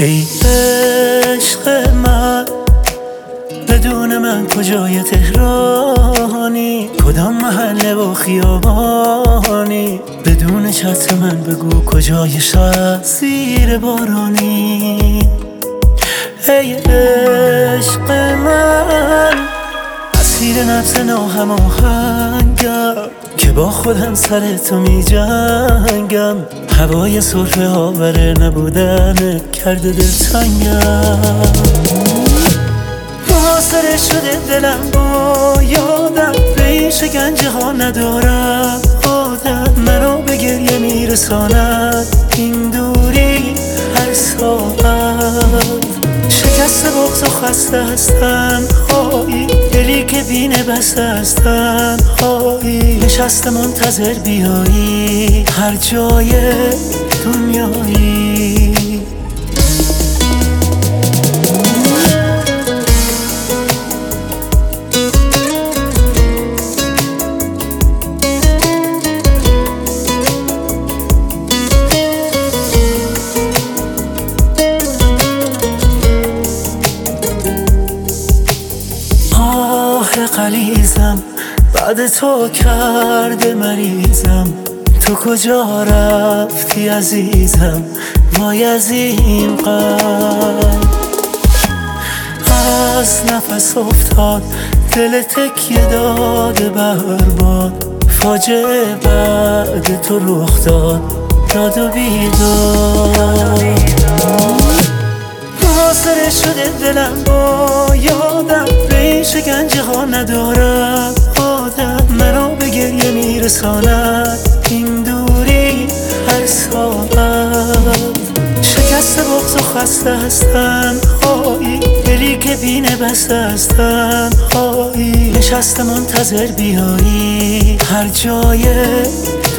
ای عشق من، بدون من کجای تهرانی؟ کدام محله و خیابانی؟ بدون چتر من بگو کجای شهر زیر بارانی؟ ای عشق من، اسیر نبض ناهماهنگم که با خودم سر تو می جنگم. هوای سرفه آوره نبودنت کرده دلتنگم. محاصره شده دلم با یادم، به این شکنجه ها ندارم عادت. منو به گریه میرساند این دوری هر ساعت. شکست بغض و خسته هستن هایی، دلی که بینه بسته هستن هایی. نشسته منتظر بیایی هر جای دنیایی. غلیظم بعد تو کرده مریضم. تو کجا رفتی عزیزم؟ وای از این قلب از نفس افتاد، دل تکیه داده برباد. فاجعه بعد تو رخ داد، داد و بیداد. محاصره شده دلم با یادم، به این شکنجه ها ندارم عادت. منو به گریه میرساند این دوری هر ساعت. شکست بغض و خسته هستن هایی، دلی که بینه بسته هستن هایی. نشسته منتظر بیایی هر جای